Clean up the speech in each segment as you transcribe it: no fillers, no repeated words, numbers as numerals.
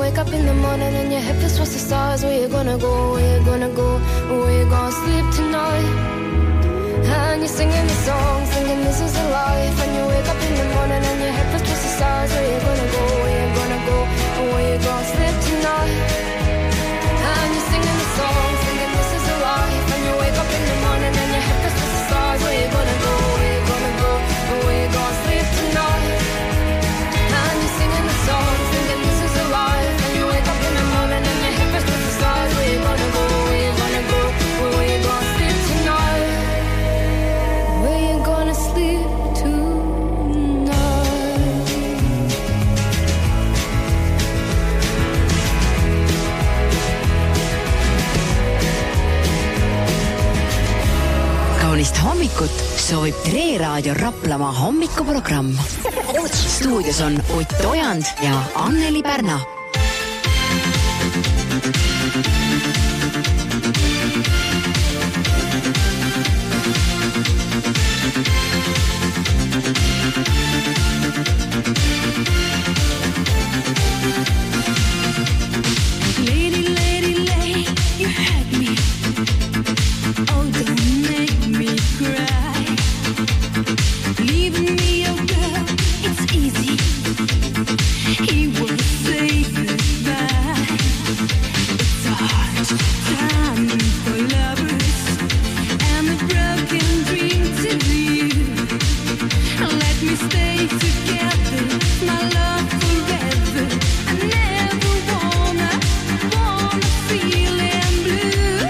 wake up in the morning and your head feels towards the stars. Where you gonna go, where you gonna go, where you gonna sleep tonight? And you're singing the song, thinking this is a life. And you wake up in the morning and your head feels towards the stars. Where you gonna go, where you gonna go, where you gonna sleep tonight? And you're singing the song, thinking this is a life. And you wake up in the morning and your head feels towards the stars. Where you gonna go, where you gonna go, where you gonna sleep tonight? And you're singing the song, thinking this is a life. And you wake up in the morning and your head feels towards the stars. Where you gonna go, where you gonna go, where you gonna sleep tonight? Where you gonna sleep tonight? Kaunist hommikut soovib Tre Raadio Raplamaa hommikuprogramm. Stuudios on Ott Ojand ja Anneli Pärna. Lady, lady, lady, you had me. Oh, don't make me cry. Leaving me, oh girl, it's easy. He will say goodbye. It's a hard time for lovers and a broken dream to you. Let me stay together, my love forever. I never wanna feel in blue.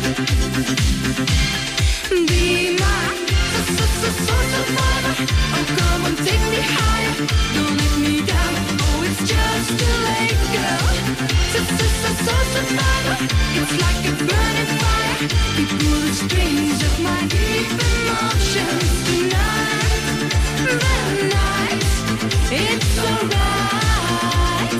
Be my survivor. Oh, come on, take me higher. Don't let me down. Oh, it's just too late, girl. Survivor. It's like a burning fire. You pull the strings of my deep emotions tonight. The night, it's alright.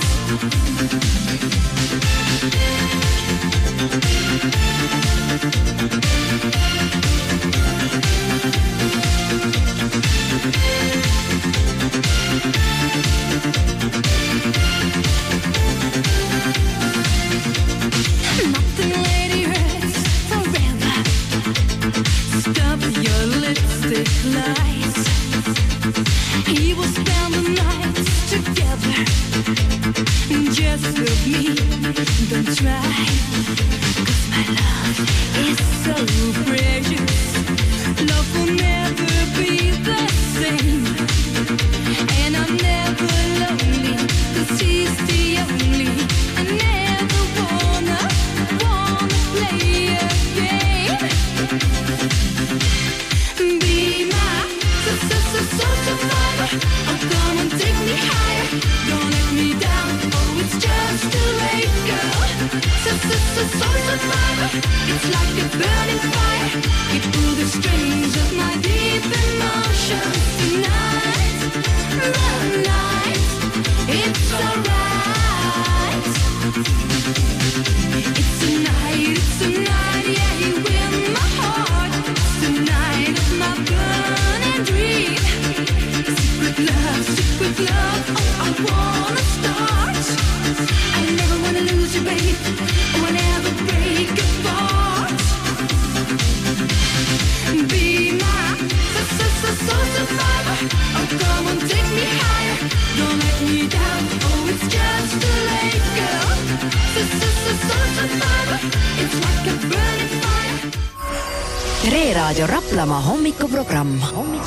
Nothing, lady, hurts forever. Stop your lipstick lies. He will spend the night together. Just look me, don't try. 'Cause my love is so precious. Love will never be the same. And I'm never lonely, 'cause he's the only. I never wanna play a game. Be my survivor. Oh, come on, take me higher. Don't let me down. Oh, it's just too late, girl. Survivor. It's like a burning fire. You pull the strings of my deep emotions tonight. The night, it's alright. It's a night, yeah, you win my heart. It's the night of my burning dream. Secret love, oh, I wanna start. I never wanna lose you, babe. Oh, I never break apart. Be my survivor. Oh, come on, take me higher. Don't let me down. Oh, it's just too late, girl. Survivor. It's like a burning fire. Tre Raadio Raplamaa hommikuprogramm.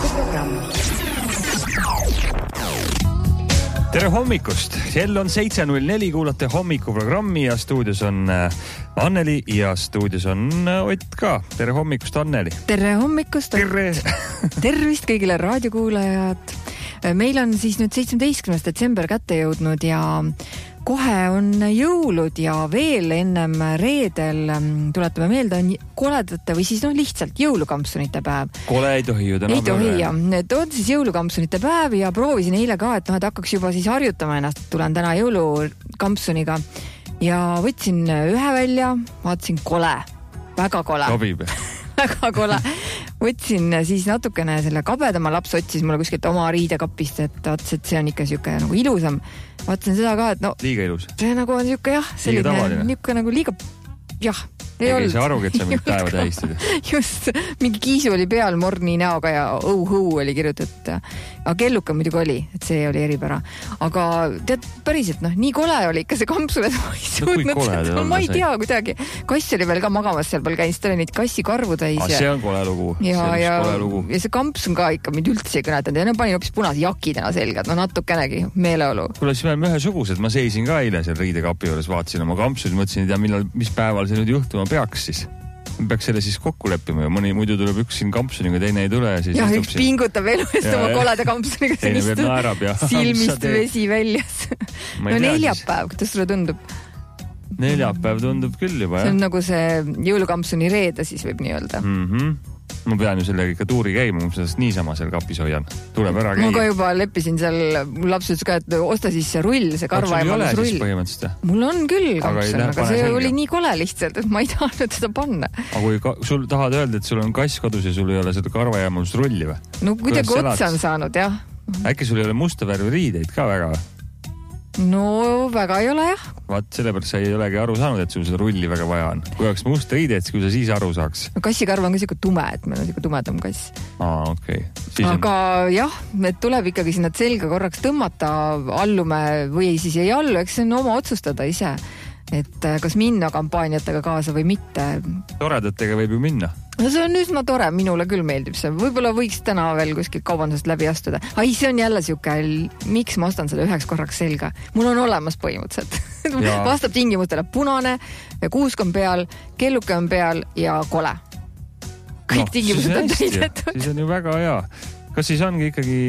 Tere hommikust! Kell on 7.04, kuulate hommikuprogrammi ja stuudios on Anneli ja stuudios on Ott ka. Tere hommikust, Anneli! Tere hommikust! Tere! Tervist kõigile raadiokuulajad! Meil on siis nüüd 17. detsember kätte jõudnud ja kohe on jõulud ja veel ennem reedel, tuletame meelde, on koledate või siis lihtsalt jõulukampsunite päev. Kole ei tohi ju täna. Ei tohi, jah. On siis jõulukampsunite päev ja proovisin eile ka, et hakkaks juba siis harjutama ennast, tulen täna jõulukampsuniga ja võtsin ühe välja, vaatasin kole, väga kole. Sobib. Väga kole. võtsin siis natukene selle kabedama, laps otsis mulle kuskilt oma riidekapist, et vaatas, et see on ikka siuke nagu ilusam. Vaatasin seda ka, et no liiga ilus. See nagu on siuke jah, selline niuke nagu liiga jah. Ei sa arugi, et sa mingit päeva tähistid. Just, mingi kiisu oli peal morni näoga ja oh-hoo oli kirjutatud. Aga kelluka muidugi oli, et see oli eripära. Aga tead, päriselt, nii kole oli ikka see kampsul, et ma ei suutnud seda. Ma ei tea kuidagi. Kass oli veel ka magamas seal peal käinud, oli neid kassikarvu täis. See on kole lugu. Ja see kamps on ka ikka mind üldse ei kõnetanud. Ja panin hoopis punase jakidena selgad, natukenegi meeleolu. Kuule, siis me oleme ühesugused. Ma seisin ka eile seal riidekapi juures, vaatasin oma kampsuid, mõtlesin, mis päeval see nüüd juhtuma peaks siis. Me peaks selle siis kokku leppima ja mõni muidu tuleb üks siin kampsuniga, teine ei tule. Ja üks pingutab elu eest oma koleda kampsuniga. Teine veel naerab ja silmist vesi väljas. No neljapäev, kuidas sulle tundub? Neljapäev tundub küll juba, jah. See on nagu see jõulukampsuni reede siis võib nii öelda. Ma pean ju sellega ikka tuuri käima, ma sellest niisama seal kapis hoian. Tuleb ära käia. Ma ka juba leppisin seal, laps ütles ka, et osta siis see rull, see karvaemalus rull. Siis põhimõtteliselt? Mul on küll kampsun, aga see oli nii kole lihtsalt, et ma ei tahtnud seda panna. Aga kui sul tahad öelda, et sul on kass kodus ja sul ei ole seda karvaemalus rulli või? No kuidagi otsa on saanud, jah. Äkki sul ei ole musta värvi riideid ka väga või? No väga ei ole jah. Vaat sellepärast sa ei olegi aru saanud, et sul seda rulli väga vaja on. Kui oleks musta riideid, kui sa siis aru saaks. No kassikarv on ka siuke tume, et meil on siuke tumedam kass. Okei. Aga jah, et tuleb ikkagi sinna selga korraks tõmmata, allume või siis ei allu, eks see on oma otsustada ise. Et kas minna kampaaniatega kaasa või mitte. Toredatega võib ju minna. No see on üsna tore, minule küll meeldib see. Võib-olla võiks täna veel kuskilt kaubandusest läbi astuda. Ai, see on jälle siuke, miks ma ostan seda üheks korraks selga? Mul on olemas põhimõtteliselt. Vastab tingimustele punane, kuusk on peal, kelluke on peal ja kole. Kõik tingimused on täidetud. Siis on ju väga hea. Kas siis ongi ikkagi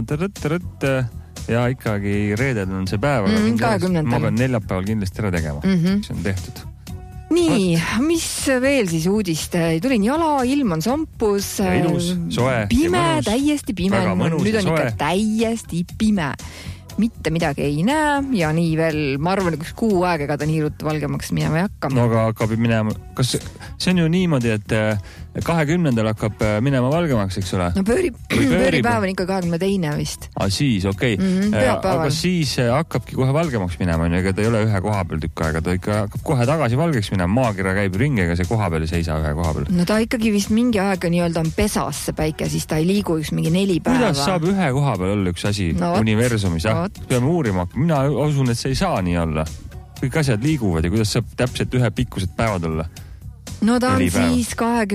ja ikkagi reedel on see päev, 20. Ma pean neljapäeval kindlasti ära tegema. See on tehtud. Nii, mis veel siis uudist? Tulin jala, ilm on sampus. Ilus, soe. Pime, täiesti pime. Nüüd on ikka täiesti pime. Mitte midagi ei näe ja nii veel, ma arvan, üks kuu aeg, ega ta nii ruttu valgemaks minema ei hakka. No aga hakkab minema, kas see on ju niimoodi, et 20. hakkab minema valgemaks, eks ole? No pööripäev on ikka 22. vist. Siis, okei. Aga siis hakkabki kohe valgemaks minema, ega ta ei ole ühe koha peal tükk aega, ta ikka hakkab kohe tagasi valgeks minema, maakera käib ringi, ega see koha peal ei seisa ühe koha peal. No ta ikkagi vist mingi aega nii-öelda on pesas see päike, siis ta ei liigu üks mingi 4 päeva. Kuidas saab ühe koha peal olla üks asi universumis, jah? Peame uurima, mina usun, et see ei saa nii olla. Kõik asjad liiguvad ja kuidas saab täpselt ühe pikkused päevad olla? No ta on siis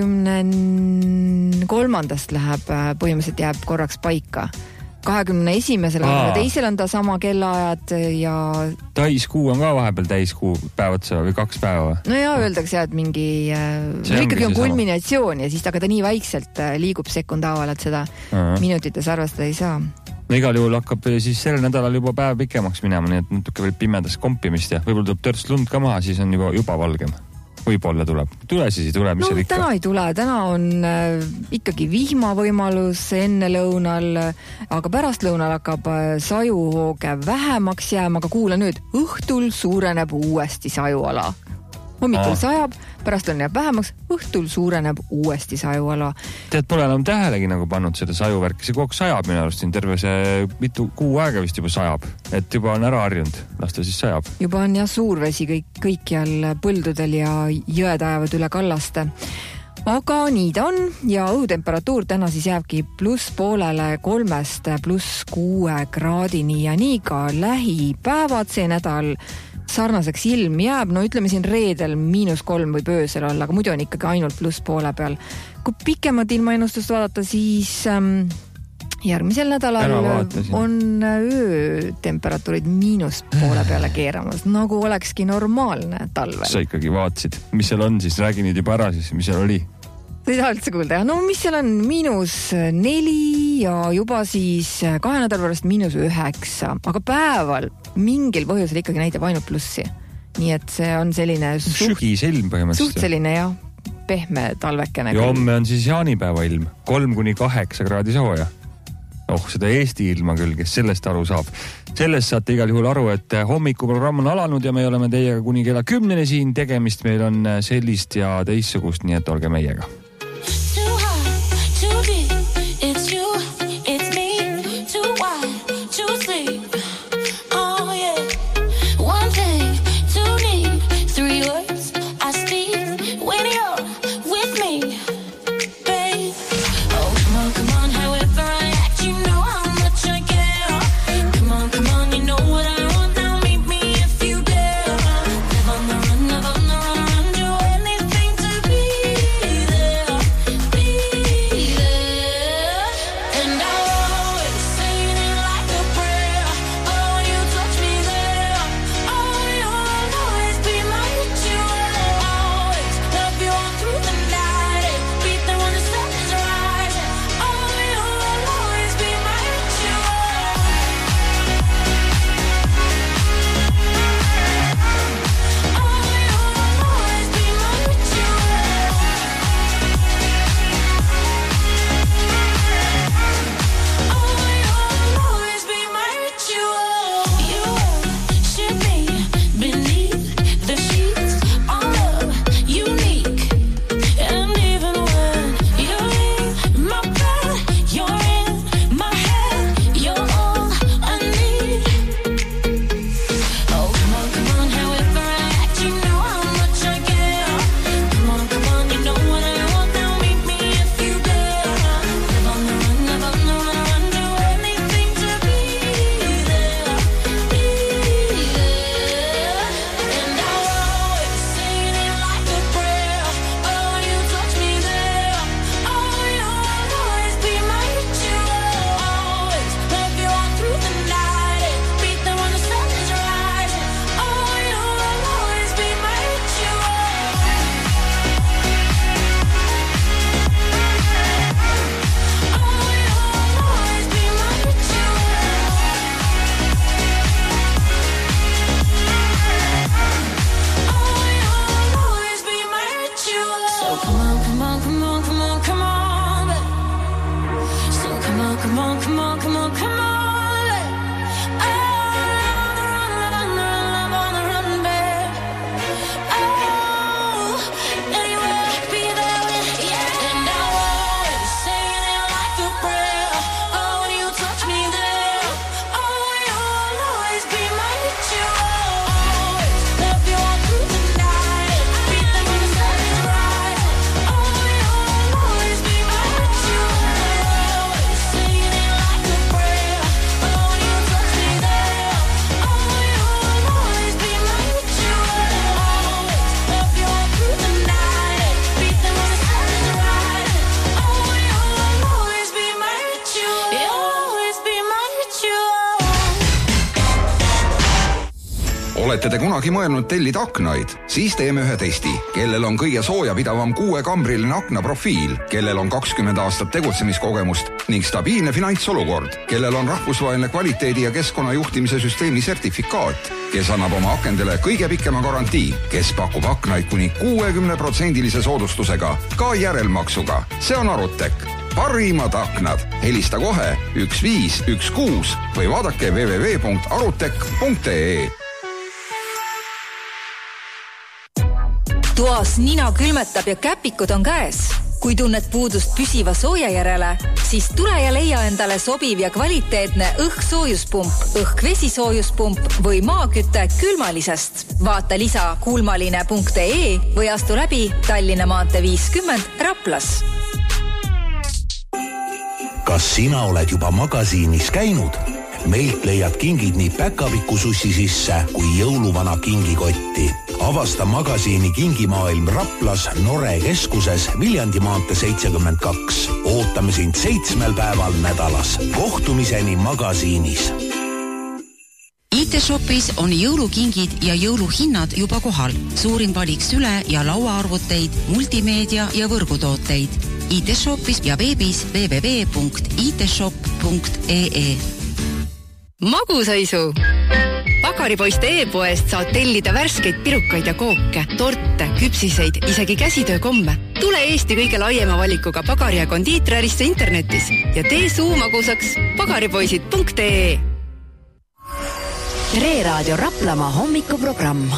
23. läheb, põhimõtteliselt jääb korraks paika. 21. 22. on ta sama kellaajad ja... Täiskuu on ka vahepeal täiskuu päevad või 2 päeva? No ja öeldakse, et mingi... ikkagi on kulminatsioon ja siis aga ta nii vaikselt liigub sekundaaval, et seda minutites arvestada ei saa. No igal juhul hakkab siis sellel nädalal juba päev pikemaks minema, nii et natuke veel pimedas kompimist ja võib-olla tuleb törst lund ka maha, siis on juba valgem. Võib-olla tuleb. Tule siis ei tule, mis seal ikka? Täna ei tule, täna on ikkagi vihma võimalus enne lõunal, aga pärast lõunal hakkab sajuhooge vähemaks jääma, aga kuule nüüd, õhtul suureneb uuesti sajuala. Hommikul sajab, pärast on jääb vähemaks, õhtul suureneb uuesti sajuala. Tead, pole enam tähelegi nagu pannud seda sajuvärki, see kogu sajab minu arust siin terve see mitu kuu aega vist juba sajab, et juba on ära harjunud, las ta siis sajab. Juba on jah suurvesi kõikjal põldudel ja jõed ajavad üle kallaste. Aga nii ta on ja õhutemperatuur täna siis jääbki +poolele 3 +6 kraadini ja nii ka lähipäevad see nädal sarnaseks ilm jääb, no ütleme siin reedel -3 võib öösel olla, aga muidu on ikkagi ainult +poole peal. Kui pikemat ilmaennustust vaadata, siis järgmisel nädalal on öötemperatuurid -poole peale keeramas, nagu olekski normaalne talvel. Sa ikkagi vaatasid, mis seal on siis, räägi nüüd juba ära siis, mis seal oli? Sa ei saa üldse kuulda, no mis seal on -4 ja juba siis 2 nädala pärast -9, aga päeval mingil põhjusel ikkagi näitab ainult plussi. Nii et see on selline sügisilm põhimõtteliselt. Suht selline jah, pehme talvekene. Ja homme on siis jaanipäeva ilm, 3–8 kraadi sooja. Seda Eesti ilma küll, kes sellest aru saab. Sellest saate igal juhul aru, et hommikuprogramm on alanud ja me oleme teiega kuni kella 10 siin tegemist. Meil on sellist ja teissugust, nii et olge meiega. Olete te kunagi mõelnud tellida aknaid? Siis teeme ühe testi. Kellel on kõige soojapidavam 6-kambriline aknaprofiil, kellel on 20 aastat tegutsemiskogemust ning stabiilne finantsolukord, kellel on rahvusvaheline kvaliteedi ja keskkonnajuhtimise süsteemi sertifikaat, kes annab oma akendele kõige pikema garantii, kes pakub aknaid kuni 60% soodustusega, ka järelmaksuga. See on Arutek. Parimad aknad. Helista kohe 1516 või vaadake www.arutek.ee. Toas nina külmetab ja käpikud on käes. Kui tunned puudust püsiva sooja järele, siis tule ja leia endale sobiv ja kvaliteetne õhksoojuspump, õhk-vesisoojuspump või maaküte külmalisest. Vaata lisa kuulmaline.ee või astu läbi Tallinna maantee 50 Raplas. Kas sina oled juba magasiinis käinud? Meilt leiad kingid nii päkapikussussi sisse kui jõuluvana kingikotti. Avasta magasiini Kingimaailm Raplas Nore keskuses Viljandi maantee 72. Ootame sind 7 päeval nädalas. Kohtumiseni magasiinis. IT-shopis on jõulukingid ja jõuluhinnad juba kohal. Suurim valik süle- ja lauaarvuteid, multimeedia ja võrgutooteid. IT-shopis ja veebis www.itshop.ee. Magusaisu! Pagaripoiste e-poest saad tellida värskeid pirukaid ja kooke, torte, küpsiseid, isegi käsitöökomme. Tule Eesti kõige laiema valikuga pagari- ja kondiiträrisse internetis ja tee suu magusaks pagaripoisid.ee. Tre Raadio Raplamaa hommikuprogramm.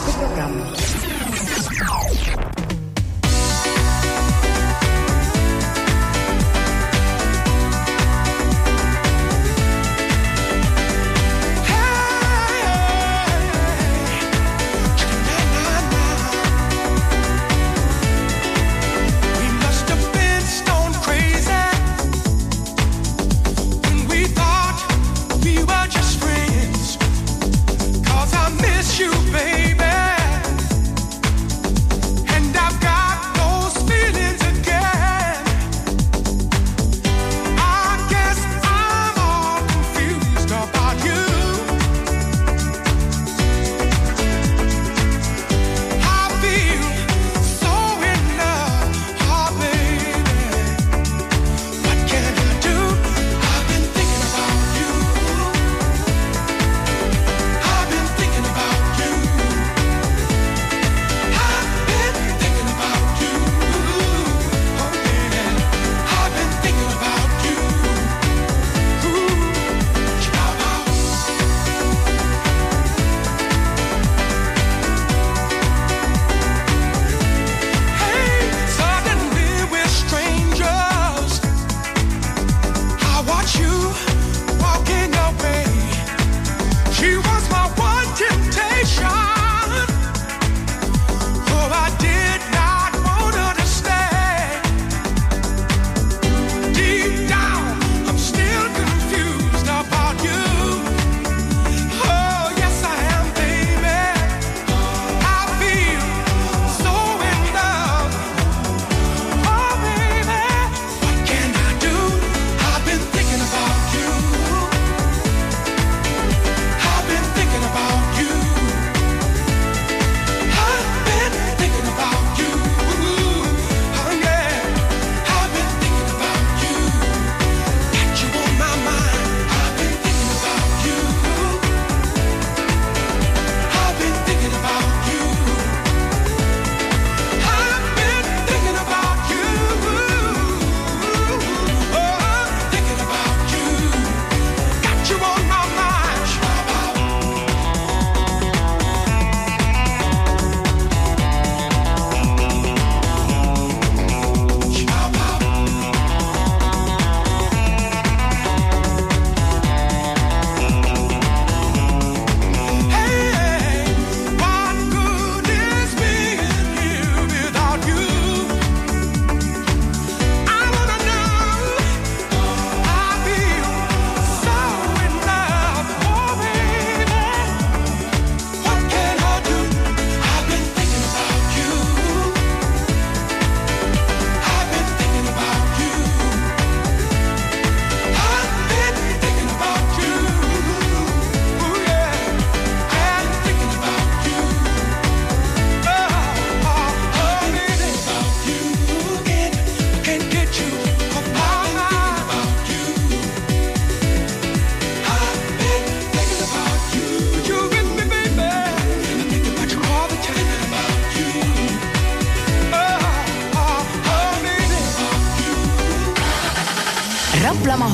You, baby.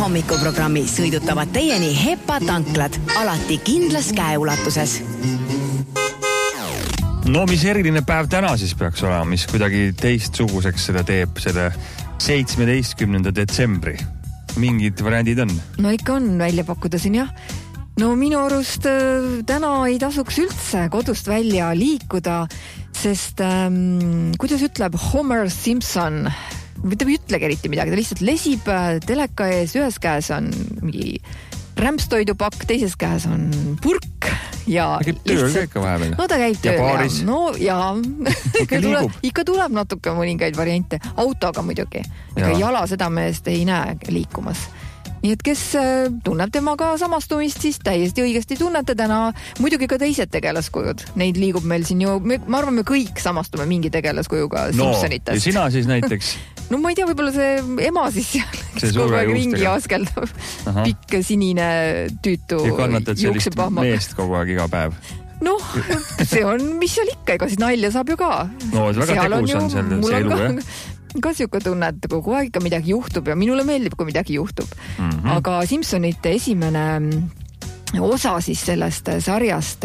hommikuprogrammi sõidutavad teieni HEPA tanklad, alati kindlas käeulatuses. No mis eriline päev täna siis peaks olema, mis kuidagi teistsuguseks seda teeb selle 17. detsembri? Mingid variandid on? No ikka on välja pakkuda siin, jah. No minu arust täna ei tasuks üldse kodust välja liikuda, sest kuidas ütleb Homer Simpson, ta ei ütlegi eriti midagi, ta lihtsalt lesib teleka ees, ühes käes on mingi rämpstoidupakk, teises käes on purk ja ta käib tööl ka ikka vahepeal. No ta käib tööl, jah. No ja ikka tuleb natuke mõningaid variante. Autoga muidugi. Ega jala seda meest ei näe liikumas. Nii et kes tunneb temaga samastumist, siis täiesti õigesti tunnete täna. Muidugi ka teised tegelaskujud. Neid liigub meil siin ju, ma arvan, me kõik samastume mingi tegelaskujuga Simpsonitest. Ja sina siis näiteks? No ma ei tea, võib-olla see ema siis seal, kes kogu aeg ringi askeldab. Pikk sinine tüütu ja kannatad sellist meest kogu aeg iga päev. Noh, see on, mis seal ikka, ega siis nalja saab ju ka. No, väga tegus on see elu, jah. Ka siuke tunne, et kogu aeg ikka midagi juhtub ja minule meeldib, kui midagi juhtub. Aga Simpsonite esimene osa siis sellest sarjast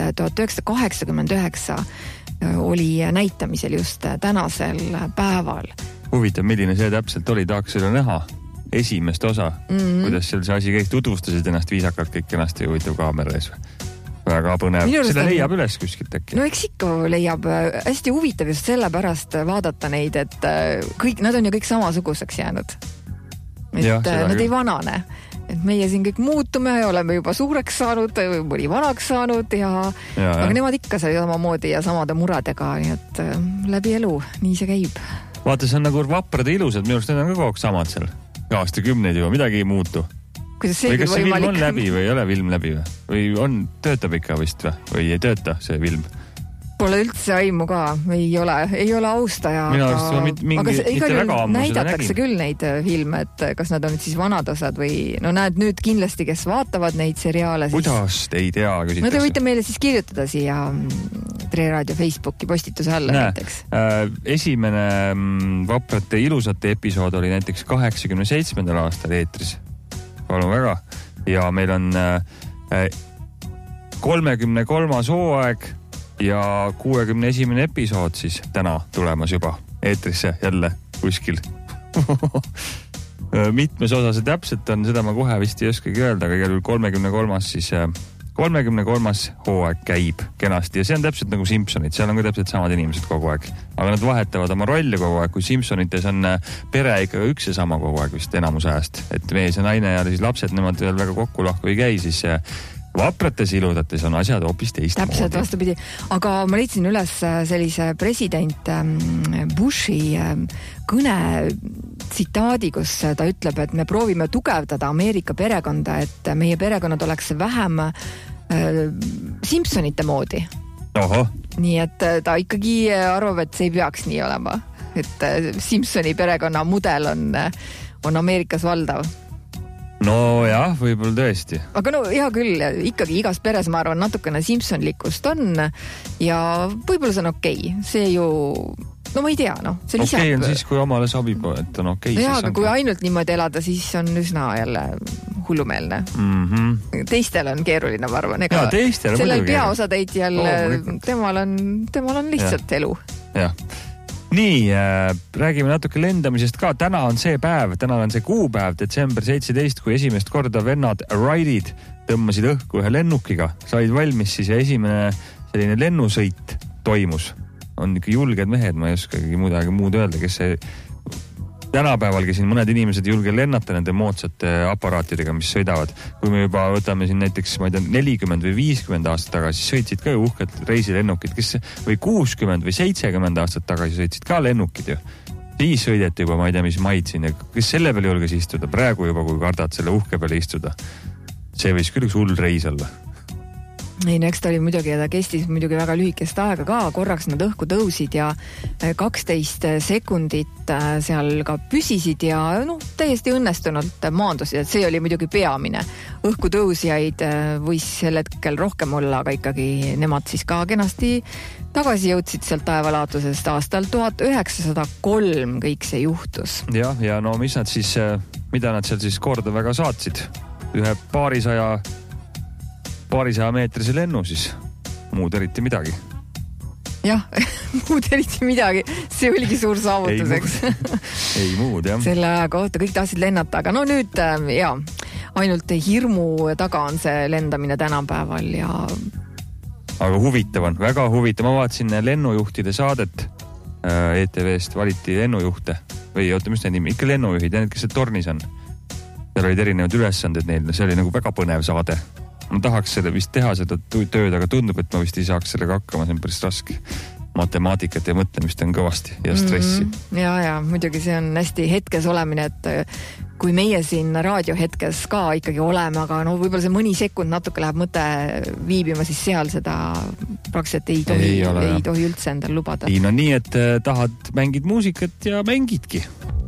1989 oli näitamisel just tänasel päeval. Huvitav, milline see täpselt oli, tahaks seda näha esimest osa, kuidas seal see asi kõik tutvustasid ennast viisakalt kõik ennast ja huvitav kaamera ees. Väga põnev. Seda leiab üles kuskilt äkki. No eks ikka leiab hästi huvitav just sellepärast vaadata neid, et kõik, nad on ju kõik samasuguseks jäänud. Et nad ei vanane. Et meie siin kõik muutume ja oleme juba suureks saanud, mõni vanaks saanud aga nemad ikka sai samamoodi ja samade muredega, nii et läbi elu, nii see käib. Vaata, see on nagu vaprad ja ilusad, minu arust need on ka kogu samad seal. Aastakümneid juba, midagi ei muutu. Või kas see film on läbi või ei ole film läbi või on, töötab ikka vist või ei tööta see film? Pole üldse aimu ka, ei ole austaja. Minu arust on mitte väga ammu näidatakse seda küll neid filme, et kas nad on siis vanad osad või no näed nüüd kindlasti, kes vaatavad neid seriaale. Kuidas te ei tea, küsitakse? No te võite meile siis kirjutada siia Tre Raadio Facebooki postituse alla näiteks. Esimene vaprate ilusate episood oli näiteks 87. aastal eetris. Palun väga. Ja meil on 33. hooaeg ja 61. episood siis täna tulemas juba eetrisse jälle kuskil. Mitmes osa see täpselt on, seda ma kohe vist ei oskagi öelda, aga igal juhul 33. siis 33. hooaeg käib kenasti ja see on täpselt nagu Simpsonid, seal on ka täpselt samad inimesed kogu aeg. Aga nad vahetavad oma rolle kogu aeg, kui Simpsonites on pere ikka üks ja sama kogu aeg vist enamus ajast. Et mees ja naine ja siis lapsed, nemad veel väga kokku lahku ei käi, siis vaprates iludates on asjad hoopis teistmoodi. Täpselt vastupidi. Aga ma leidsin üles sellise president Bushi kõne tsitaadi, kus ta ütleb, et me proovime tugevdada Ameerika perekonda, et meie perekonnad oleks vähem Simpsonite moodi. Oho. Nii et ta ikkagi arvab, et see ei peaks nii olema. Et Simpsoni perekonna mudel on Ameerikas valdav. No jah, võib-olla tõesti. Aga no hea küll, ikkagi igas peres ma arvan natukene Simpsonlikust on ja võib-olla see on okei. See ju, no ma ei tea, no. Okei on siis, kui omale sobib, et on okei. Ja, aga kui ainult niimoodi elada, siis on üsna jälle hullumeelne. Teistel on keeruline, ma arvan. Ja, teistel on sellel peaosatäitjal, temal on lihtsalt elu. Jah. Nii, räägime natuke lendamisest ka. Täna on see päev, täna on see kuupäev, detsember 17, kui esimest korda vennad Wrightid tõmmasid õhku ühe lennukiga. Said valmis siis ja esimene selline lennusõit toimus. On ikka julged mehed, ma ei oskagi muud öelda, kes see tänapäevalgi siin mõned inimesed julge lennata nende moodsate aparaatidega, mis sõidavad. Kui me juba võtame siin näiteks, ma ei tea, 40 või 50 aastat tagasi, sõitsid ka ju uhked reisilennukid, või 60 või 70 aastat tagasi sõitsid ka lennukid ju. Siis sõideti juba, ma ei tea, mis maid siin, kes selle peale julges istuda, praegu juba, kui kardad selle uhke peale istuda. See võis küll üks hull reis olla. Ei, no eks ta oli muidugi ja ta kestis muidugi väga lühikest aega ka, korraks nad õhku tõusid ja 12 sekundit seal ka püsisid ja täiesti õnnestunult maandusid, et see oli muidugi peamine. Õhku tõusjaid võis sel hetkel rohkem olla, aga ikkagi nemad siis ka kenasti tagasi jõudsid sealt taevalaatusest aastal 1903 kõik see juhtus. Ja no mis nad siis, mida nad seal siis korda väga saatsid? Ühe paarisaja meetrise lennu siis, muud eriti midagi. Jah, muud eriti midagi, see oligi suur saavutuseks. Ei muud, jah. Selle aja kohta kõik tahtsid lennata, aga no nüüd ainult hirmu taga on see lendamine tänapäeval ja... Aga huvitav on, väga huvitav. Ma vaatasin lennujuhtide saadet ETV-st, valiti lennujuhte või mis need nimi, ikka lennujuhid, kes see tornis on. Seal olid erinevad ülesanded neil, see oli nagu väga põnev saade. Ma tahaks selle vist teha seda tööd, aga tundub, et ma vist ei saaks sellega hakkama, see on päris raske. Matemaatikat ja mõtlemist on kõvasti ja stressi. Ja, muidugi see on hästi hetkes olemine, et kui meie siin raadiohetkes ka ikkagi oleme, aga võib-olla see mõni sekund natuke läheb mõte viibima, siis seal seda praktiliselt ei tohi üldse endal lubada. Ei, no nii, et tahad mängid muusikat ja mängidki.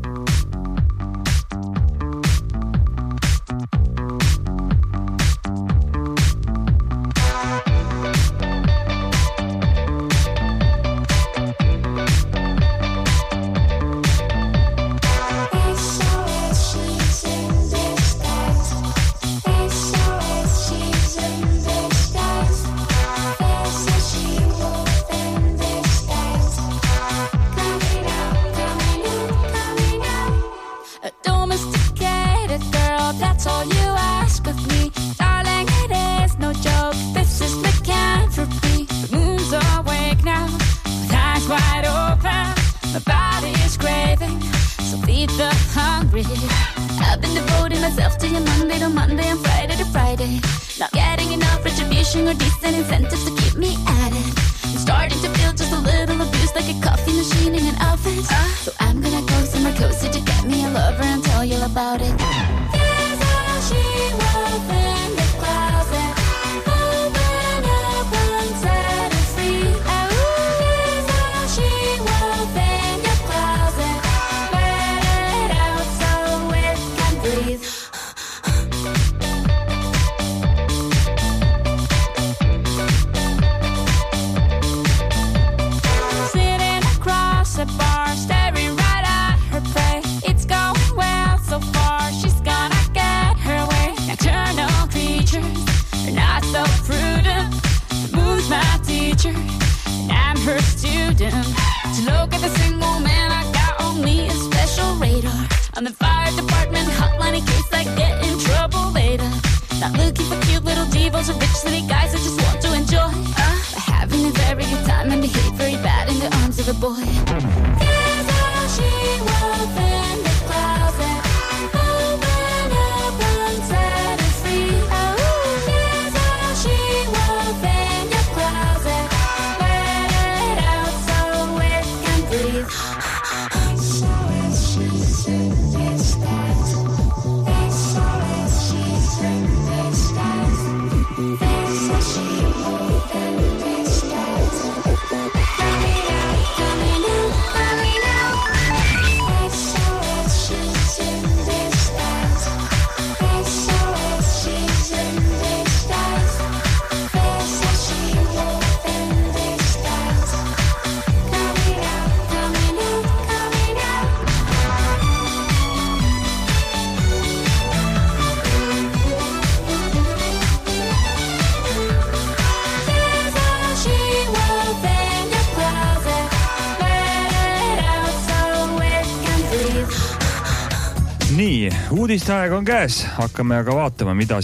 Nii, uudisteaeg on käes. Hakkame aga vaatama, mida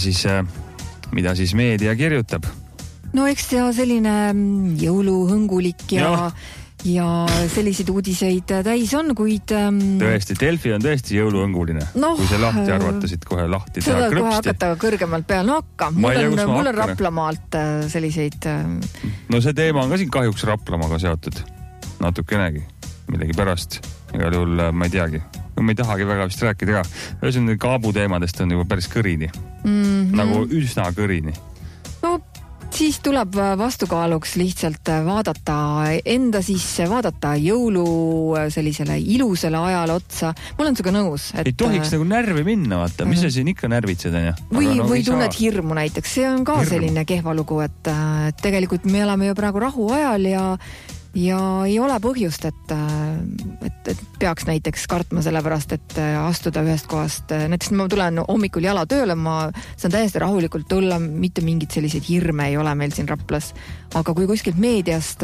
siis meedia kirjutab. No eks see selline jõuluhõngulik ja selliseid uudiseid täis on, kuid... Tõesti, Delfi on tõesti jõuluhõnguline. Kui see lahti arvatasid kohe lahti. Seda kohe hakata kõrgemalt peal. No hakka, mul on Raplamaalt selliseid... No see teema on ka siin kahjuks Raplamaaga seotud. Natukenegi, millegi pärast. Igal juhul ma ei teagi. Ma ei tahagi väga vist rääkida ka. Ühesõnaga Kaabu teemadest on juba päris kõrini. Nagu üsna kõrini. No siis tuleb vastukaaluks lihtsalt vaadata enda sisse, vaadata jõulu sellisele ilusale ajal otsa. Ma olen sinuga nõus. Ei tohiks nagu närvi minna, vaata. Mis sa siin ikka närvitsed, on ju? Või tunned hirmu näiteks. See on ka selline kehva lugu, et tegelikult me elame ju praegu rahuajal ja ei ole põhjust, et peaks näiteks kartma sellepärast, et astuda ühest kohast. Näiteks ma tulen hommikul jala tööle, ma saan täiesti rahulikult tulla, mitte mingid selliseid hirme ei ole meil siin Raplas. Aga kui kuskilt meediast,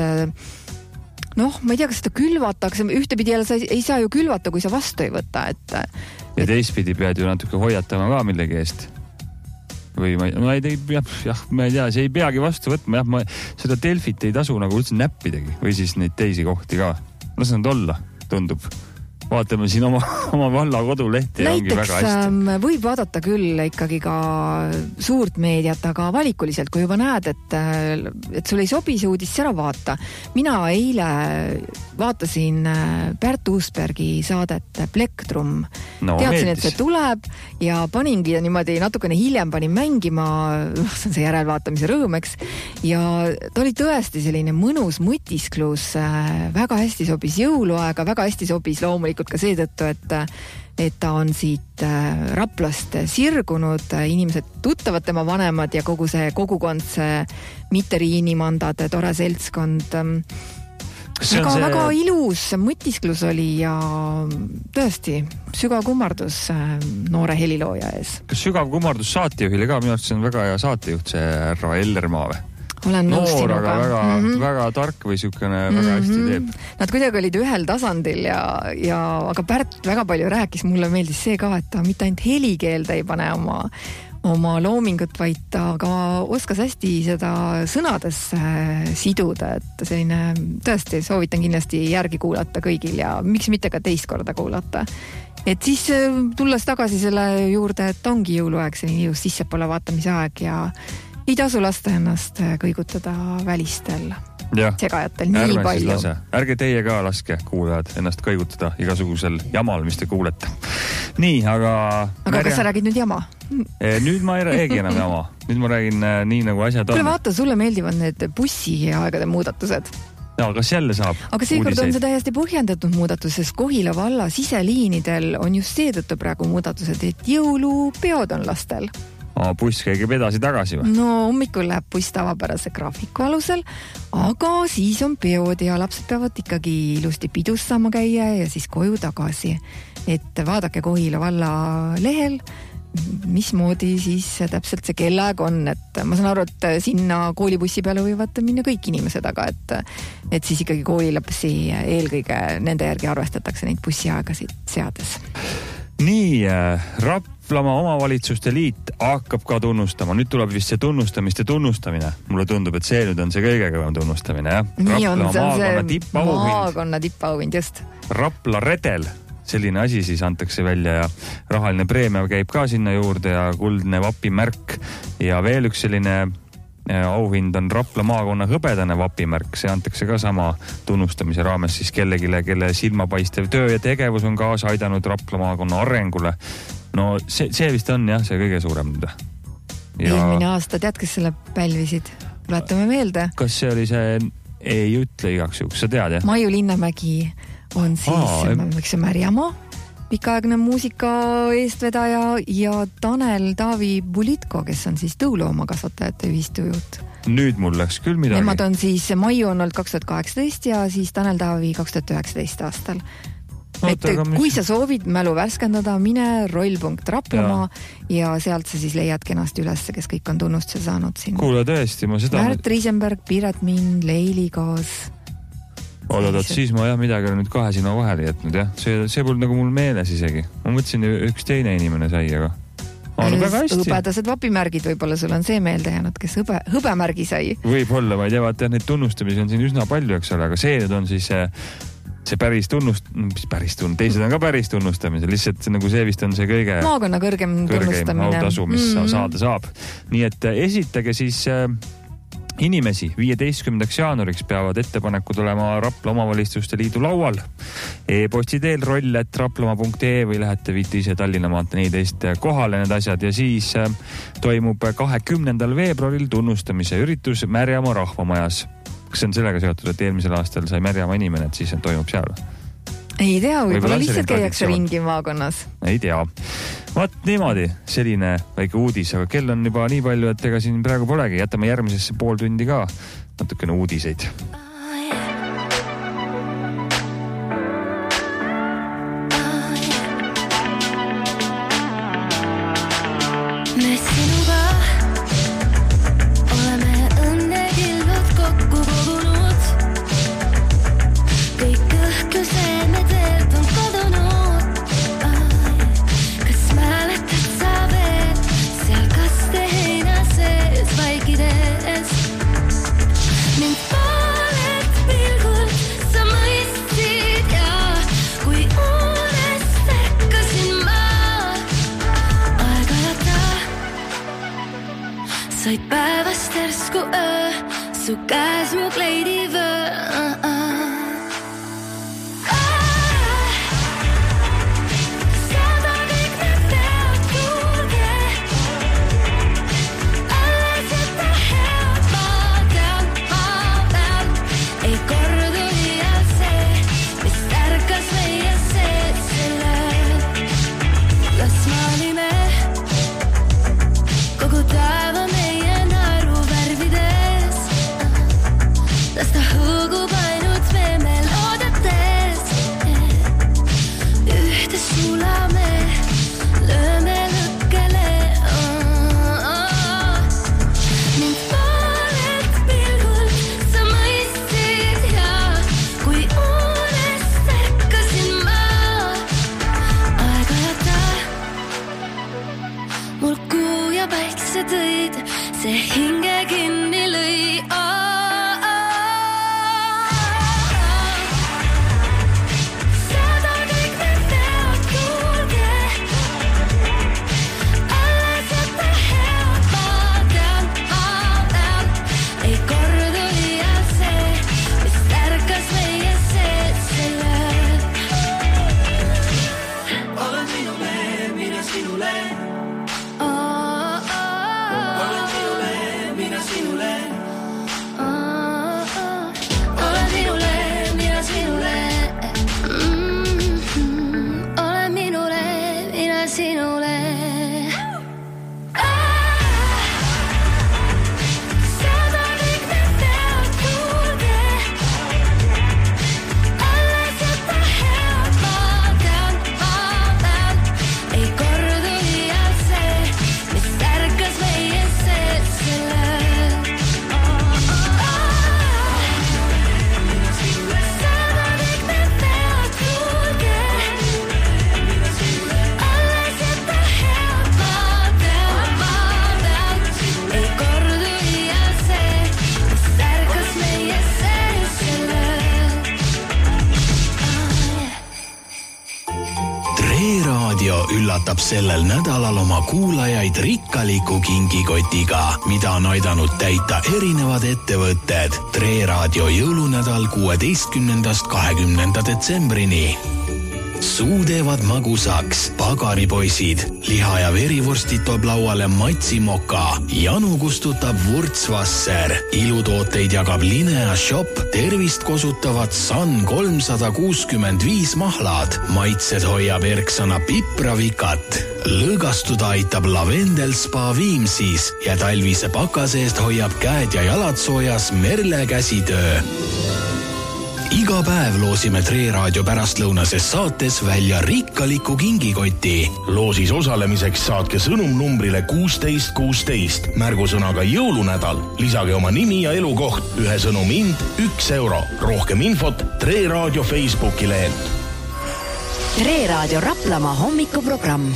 ma ei tea, kas seda külvatakse, ühtepidi jälle sa ei saa ju külvata, kui sa vastu ei võta. Ja teistpidi pead ju natuke hoiatama ka millegi eest. Või ma ei tea, see ei peagi vastu võtma, ma seda Delfit ei tasu nagu üldse näppidagi või siis neid teisi kohti ka. Las nad olla, tundub. Vaatame siin oma valla kodulehti ja ongi väga hästi. Näiteks võib vaadata küll ikkagi ka suurt meediat, aga valikuliselt, kui juba näed, et sul ei sobi see uudis, ära vaata. Mina eile vaatasin Pärt Uusbergi saadet Plektrum. Teadsin, et see tuleb ja paningi ja niimoodi natukene hiljem panin mängima, see on see järelvaatamise rõõm, eks. Ja ta oli tõesti selline mõnus mutisklus, väga hästi sobis jõuluaega, väga hästi sobis loomulikult ka seetõttu, et ta on siit Raplast sirgunud, inimesed tuttavad tema vanemad ja kogu see kogukond, see Mitteriinimandade tore seltskond. Väga ilus mõtisklus oli ja tõesti sügav kummardus noore helilooja ees. Kas sügav kummardus saatejuhile ka? Minu arust see on väga hea saatejuht, see härra Ellermaa või? Olen nõus sinuga. Väga tark või sükene väga hästi teeb. Nad kuidagi olid ühel tasandil aga Pärt väga palju rääkis, mulle meeldis see ka, et ta mitte ainult helikeelde ei pane oma loomingut, vaid ta ka oskas hästi seda sõnades siduda, et selline tõesti soovitan kindlasti järgi kuulata kõigil ja miks mitte ka teist korda kuulata. Et siis tulles tagasi selle juurde, et ongi jõuluaeg, selline ilus sissepoole vaatamise aeg ja ei tasu lasta ennast kõigutada välistel segajatel nii palju. Ärge teie ka laske kuulajad ennast kõigutada igasugusel jamal, mis te kuulete. Nii, aga kas sa räägid nüüd jama? Nüüd ma ei räägi enam jama. Nüüd ma räägin nii nagu asjad on. Kuule vaata, sulle meeldivad need bussiaegade muudatused. Kas jälle saab? Aga seekord on see täiesti põhjendatud muudatus, sest Kohila valla siseliinidel on just seetõttu praegu muudatused, et jõulupeod on lastel. Buss käigib edasi-tagasi või? No hommikul läheb buss tavapärase graafiku alusel, aga siis on peod ja lapsed peavad ikkagi ilusti pidus saama käia ja siis koju tagasi. Et vaadake Kohila valla lehel, mismoodi siis täpselt see kellaeg on, et ma saan aru, et sinna koolibussi peale võivad minna kõik inimesed, aga et siis ikkagi koolilapsi eelkõige nende järgi arvestatakse neid bussiaegasid seades. Nii, Raplamaa omavalitsuste liit hakkab ka tunnustama. Nüüd tuleb vist see tunnustamiste tunnustamine. Mulle tundub, et see nüüd on see kõige kõvem tunnustamine, jah? Nii on, see on see maakonna tippauhind, just. Rapla redel, selline asi siis antakse välja ja rahaline preemia käib ka sinna juurde ja kuldne vapimärk ja veel üks selline auhind on Rapla maakonna hõbedane vapimärk, see antakse ka sama tunnustamise raames siis kellegile, kelle silmapaistev töö ja tegevus on kaasa aidanud Rapla maakonna arengule. No see vist on jah, see kõige suurem nüüd. Eelmine aasta, tead, kes selle pälvisid? Tuletame meelde. Kas see oli see, ei ütle igaks juhuks, sa tead jah? Maiu Linnamägi on siis Märjamaa, pikaaegne muusika eestvedaja ja Tanel Taavi Bulitko, kes on siis tõuloomakasvatajate ühistu juht. Nüüd mul läks küll midagi. Nemad on siis, Maiu on olnud 2018 ja siis Tanel Taavi 2019 aastal. Kui sa soovid mälu värskendada, mine roll.raplamaa ja sealt sa siis leiad kenasti üles, kes kõik on tunnustuse saanud siin. Kuule tõesti, ma seda... Märt Riisenberg, Piret Min, Leili Kaas... Oodad, siis ma midagi nüüd kahe sinu vahele jätnud, jah. See polnud nagu mul meeles isegi. Ma mõtlesin, üks teine inimene sai, aga... väga hästi. Hõbedased vapimärgid, võib-olla sul on see meelde jäänud, kes hõbemärgi sai. Võib-olla, ma ei tea, vaata, neid tunnustamisi on siin üsna palju, eks ole, aga see nüüd on siis see päris teised on ka päris tunnustamise, lihtsalt nagu see vist on see kõige... Maakonna kõrgem tunnustamine. Autasu, mis saada saab. Nii et esitage siis inimesi 15. jaanuariks peavad ettepanekud olema Rapla Omavalitsuste Liidu laual. E-posti teel roll@raplamaa.ee või lähete viite ise Tallinna maantee 14 kohale need asjad ja siis toimub 20. veebruaril tunnustamise üritus Märjamaa rahvamajas. Kas see on sellega seotud, et eelmisel aastal sai Märjamaa inimene, et siis toimub seal? Ei tea, võib-olla lihtsalt käiakse ringi maakonnas. Ei tea. Vaat niimoodi, selline väike uudis, aga kell on juba nii palju, et ega siin praegu polegi. Jätame järgmisesse pool tundi ka natukene uudiseid. Me sinuga oleme õnnekillud kokku kogunud. Kõik õhkuseme teelt on kadunud. Kas mäletad sa veel seal kaste heina sees vaikides? Mind poolelt pilgult sa mõistsid ja kui unest ärkasin ma aeg-ajata said päevast järsku öö, su käes mu kleidivöö. Sada kõik need teod kulge, alles jätta head ma tean, ei kordu liialt see, mis ärkas meie sees selle. Las maalime kogu taeva meie naeru värvides. Las ta hõugub ainult me meloodiates. Ühte sulame, lööme lõkkele. Mind poolelt pilgult sa mõistsid ja kui unest ärkasin ma aeg-ajata mul kuu ja päikse tõid, see hinge kinni lõi. Sada kõik need teod kulge, alles jätta head ma tean, ei kordu liialt see, mis ärkas meie sees selle. Olen minule, mina sinule. Olen minule, mina sinule. Olen minule, mina sinule. Olen minule, mina sinule. Sada kõik need teod kulge, alles jätta head ma tean, ei kordu liialt see, mis ärkas meie sees selle. Sada kõik need teod kulge, alles jätta head ma tean, ei kordu liialt see, mis ärkas meie sees selle. Tre Raadio üllatab sellel nädalal oma kuulajaid rikkaliku kingikotiga, mida on aidanud täita erinevad ettevõtted. Tre Raadio jõulunädal 16. 20. detsembrini. Suu teevad magusaks pagaripoisid, liha- ja verivorstid toob lauale Matsi Moka, janu kustutab Wurtzwasser, ilutooteid jagab Linea Shop, tervist kosutavad Sun 365 mahlad, maitsed hoiab Erksana pipravikat, lõõgastuda aitab Lavendel Spa Viimsis ja talvise pakase eest hoiab käed ja jalad soojas Merle käsitöö. Iga päev loosime Tre Raadio pärastlõunases saates välja rikkaliku kingikoti. Loosis osalemiseks saatke sõnum numbrile 1616, märgusõnaga jõulunädal. Lisage oma nimi ja elukoht, ühe sõnumi hind 1 euro. Rohkem infot Tre Raadio Facebooki lehelt. Tre Raadio Raplamaa hommikuprogramm.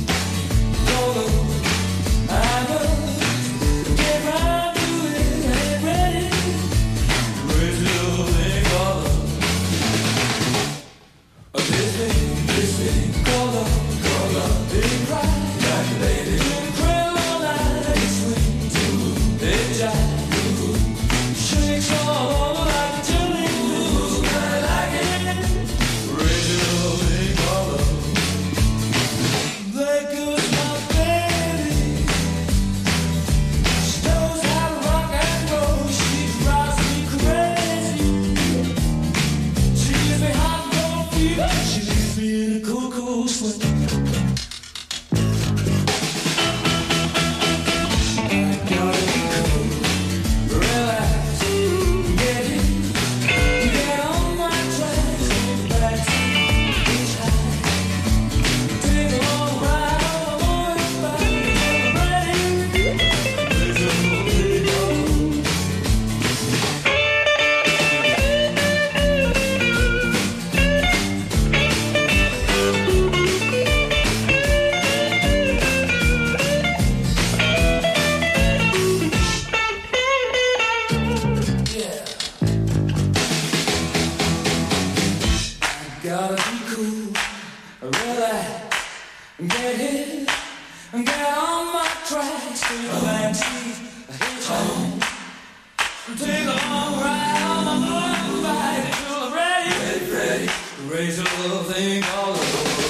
I Raise a little thing all over.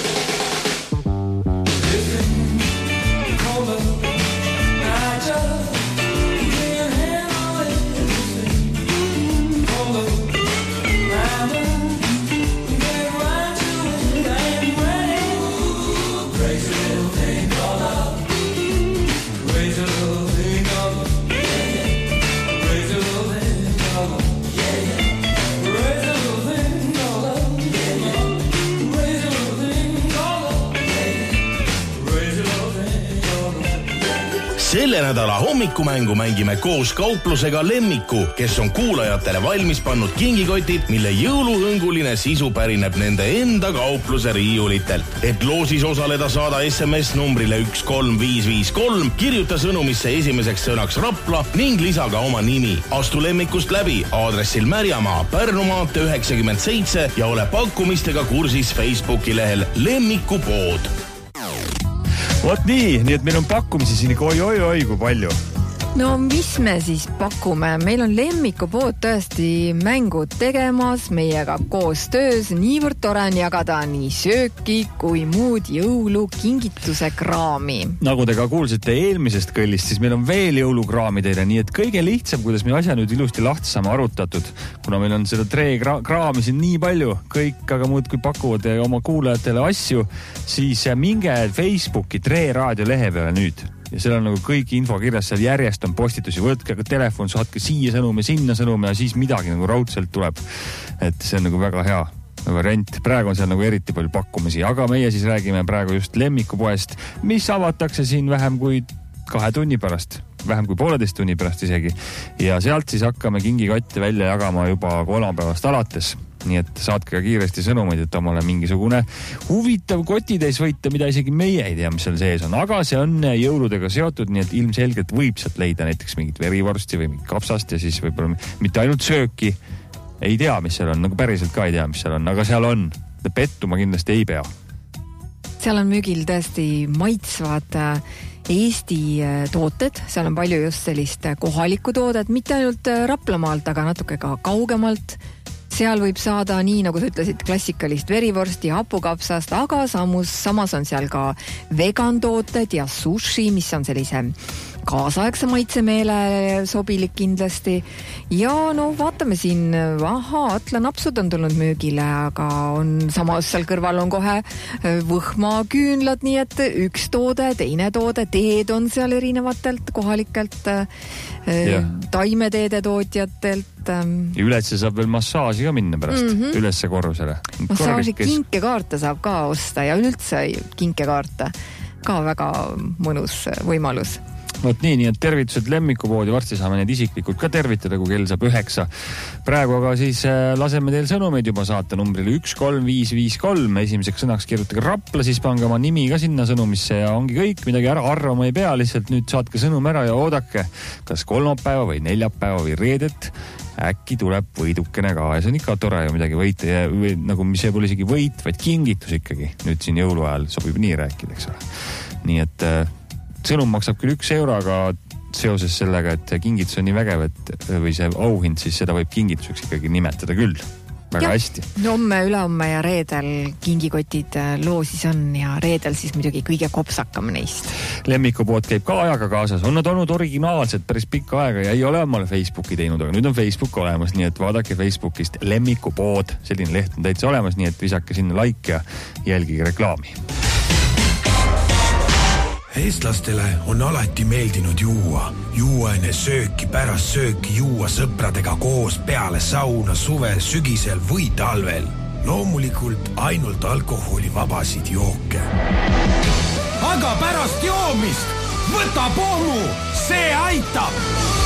Selle nädala hommikumängu mängime koos kauplusega Lemmiku, kes on kuulajatele valmis pannud kingikotid, mille jõuluhõnguline sisu pärineb nende enda kaupluse riiulitelt. Et loosis osaleda, saada SMS numbrile 13553, kirjuta sõnumisse esimeseks sõnaks Rapla ning lisa ka oma nimi. Astu Lemmikust läbi aadressil Märjamaa, Pärnu maantee 97 ja ole pakkumistega kursis Facebooki lehel Lemmiku pood. Vot nii et meil on pakkumisi siin oi, kui palju. No mis me siis pakume? Meil on Lemmiku pood tõesti mängud tegemas, meiega koos töös. Niivõrd tore on jagada nii sööki kui muud jõulukingituse kraami. Nagu te ka kuulsite eelmisest kõllist, siis meil on veel jõulukraami teile, nii et kõige lihtsam, kuidas me asja nüüd ilusti lahti saame arutatud, kuna meil on seda kraami siin nii palju, kõik aga muud kui pakuvad oma kuulajatele asju, siis minge Facebooki Tre Raadio lehe peale nüüd. Ja seal on nagu kõik info kirjas, seal järjest on postitusi, võtke ka telefon, saatke siia sõnumi, sinna sõnumi ja siis midagi nagu raudselt tuleb. Et see on nagu väga hea variant. Praegu on seal nagu eriti palju pakkumisi, aga meie siis räägime praegu just Lemmikupoest, mis avatakse siin vähem kui 2 tunni pärast, vähem kui 1,5 tunni pärast isegi. Ja sealt siis hakkame kingikotte välja jagama juba kolmapäevast alates. Nii et saatke ka kiiresti sõnumeid, et omale mingisugune huvitav kotitäis võita, mida isegi meie ei tea, mis seal sees on. Aga see on jõuludega seotud, nii et ilmselgelt võib sealt leida näiteks mingit verivorsti või mingit kapsast ja siis võib-olla mitte ainult sööki. Ei tea, mis seal on, nagu päriselt ka ei tea, mis seal on, aga seal on. Pettuma kindlasti ei pea. Seal on müügil tõesti maitsvad Eesti tooted, seal on palju just sellist kohalikku toodet, mitte ainult Raplamaalt, aga natuke ka kaugemalt. Seal võib saada nii, nagu sa ütlesid, klassikalist verivorsti ja hapukapsast, aga samas on seal ka vegan tooted ja sushi, mis on sellise kaasaegse maitsemeele sobilik kindlasti. Ja no vaatame siin, atlanapsud on tulnud müügile, aga on samas seal kõrval on kohe võhmaküünlad, nii et üks toode, teine toode, teed on seal erinevatelt kohalikelt taimeteede tootjatelt. Ja ülesse saab veel massaaži ka minna pärast, ülesse korrusele. Massaaži kinkekaarte saab ka osta ja üldse kinkekaarte. Ka väga mõnus võimalus. Vot nii et tervitused Lemmikupoodi, varsti saame need isiklikult ka tervitada, kui kell saab 9. Praegu aga siis laseme teil sõnumeid juba saata numbrile 13553. Esimeseks sõnaks kirjutage Rapla, siis pange oma nimi ka sinna sõnumisse ja ongi kõik, midagi ära arvama ei pea, lihtsalt nüüd saatke sõnum ära ja oodake, kas kolmapäeva või neljapäeva või reedet äkki tuleb võidukene ka ja see on ikka tore ja midagi võita ja nagu mis ei pole isegi võit, vaid kingitus ikkagi. Nüüd siin jõuluajal sobib nii rääkida, eks ole. Nii et sõnum maksab küll 1 euro, aga seoses sellega, et kingitus on nii vägev, et või see auhind, siis seda võib kingituseks ikkagi nimetada küll. Väga hästi. Homme, ülehomme ja reedel kingikotid loosis on ja reedel siis muidugi kõige kopsakam neist. Lemmikupood käib ka ajaga kaasas. On nad olnud originaalsed päris pikka aega ja ei ole omale Facebooki teinud, aga nüüd on Facebook olemas, nii et vaadake Facebookist Lemmikupood. Selline leht on täitsa olemas, nii et visake sinna like ja jälgige reklaami. Eestlastele on alati meeldinud juua enne sööki, pärast sööki juua sõpradega koos peale sauna suvel, sügisel või talvel. Loomulikult ainult alkoholivabasid jooke. Aga pärast joomist võta pommu, see aitab!